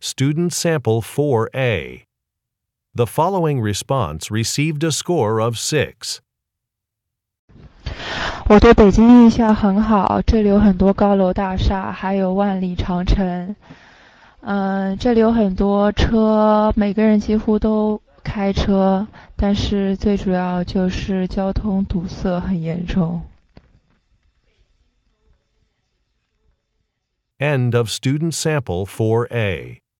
Student Sample 4A. The following response received a score of 6. 我对北京印象很好，这里有很多高楼大厦，还有万里长城。这里有很多车，每个人几乎都开车，但是最主要就是交通堵塞很严重。 End of Student Sample 4A.